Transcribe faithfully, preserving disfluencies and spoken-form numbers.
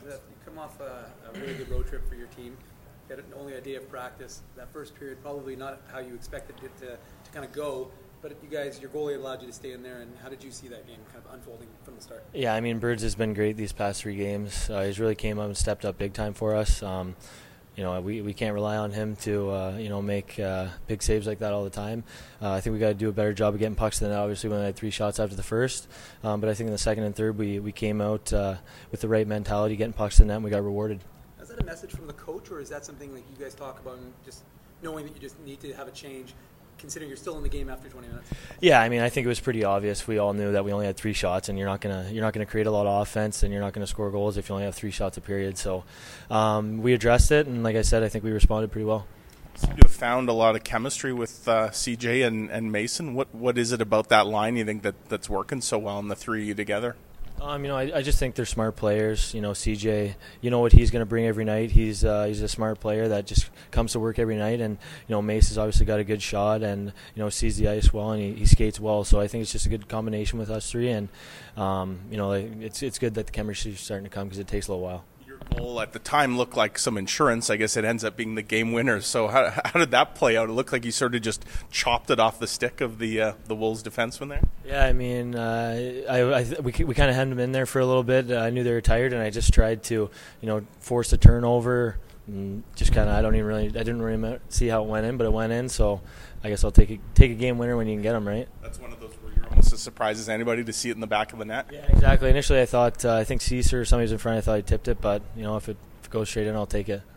You come off a, a really good road trip for your team. You had only a day of practice. That first period probably not how you expected it to, to kind of go. But you guys, your goalie allowed you to stay in there. And how did you see that game kind of unfolding from the start? Yeah, I mean, Birds has been great these past three games. Uh, he's really came up and stepped up big time for us. Um, you know, we, we can't rely on him to, uh, you know, make uh, big saves like that all the time. Uh, I think we got to do a better job of getting pucks to the net. Obviously, we only had three shots after the first. Um, but I think in the second and third, we, we came out uh, with the right mentality, getting pucks to the net, and we got rewarded. Is that a message from the coach, or is that something that you guys talk about and just knowing that you just need to have a change, considering you're still in the game after twenty minutes? Yeah, I mean, I think it was pretty obvious. We all knew that we only had three shots, and you're not gonna you're not gonna create a lot of offense, and you're not gonna score goals if you only have three shots a period. So um, we addressed it, and like I said, I think we responded pretty well. So you have found a lot of chemistry with uh, C J and, and Mason. What what is it about that line you think that, that's working so well in the three of you together? Um, you know, I, I just think they're smart players. You know, C J, you know what he's going to bring every night. He's uh, he's a smart player that just comes to work every night. And, you know, Mace has obviously got a good shot and, you know, sees the ice well and he, he skates well. So I think it's just a good combination with us three. And, um, you know, it's it's good that the chemistry is starting to come because it takes a little while. Your goal at the time looked like some insurance. I guess it ends up being the game winner. So how how did that play out? It looked like you sort of just chopped it off the stick of the uh, the Wolves defenseman there. Yeah, I mean, uh, I, I we we kind of had them in there for a little bit. Uh, I knew they were tired, and I just tried to, you know, force a turnover. And just kind of, I don't even really, I didn't really see how it went in, but it went in. So I guess I'll take a, take a game winner when you can get them, right? That's one of those where you're almost as surprised as anybody to see it in the back of the net. Yeah, exactly. Initially, I thought, uh, I think Cesar, somebody was in front. I thought he tipped it, but you know, if it, if it goes straight in, I'll take it.